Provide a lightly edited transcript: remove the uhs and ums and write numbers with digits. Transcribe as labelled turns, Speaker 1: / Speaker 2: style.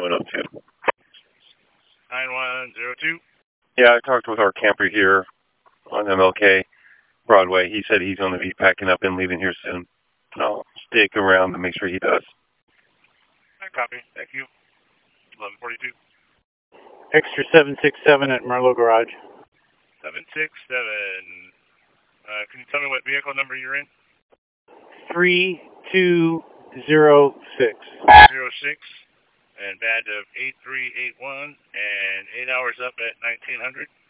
Speaker 1: coming up to.
Speaker 2: 9102.
Speaker 1: Yeah, I talked with our camper here on MLK Broadway. He said he's going to be packing up and leaving here soon. I'll stick around to make sure he does.
Speaker 2: I copy. Thank you. 1142.
Speaker 3: Extra 767 at Merlot Garage.
Speaker 2: 767. Can you tell me what vehicle number you're in?
Speaker 3: 3206.
Speaker 2: 06. And badge of 8381 and 8 hours up at 1900.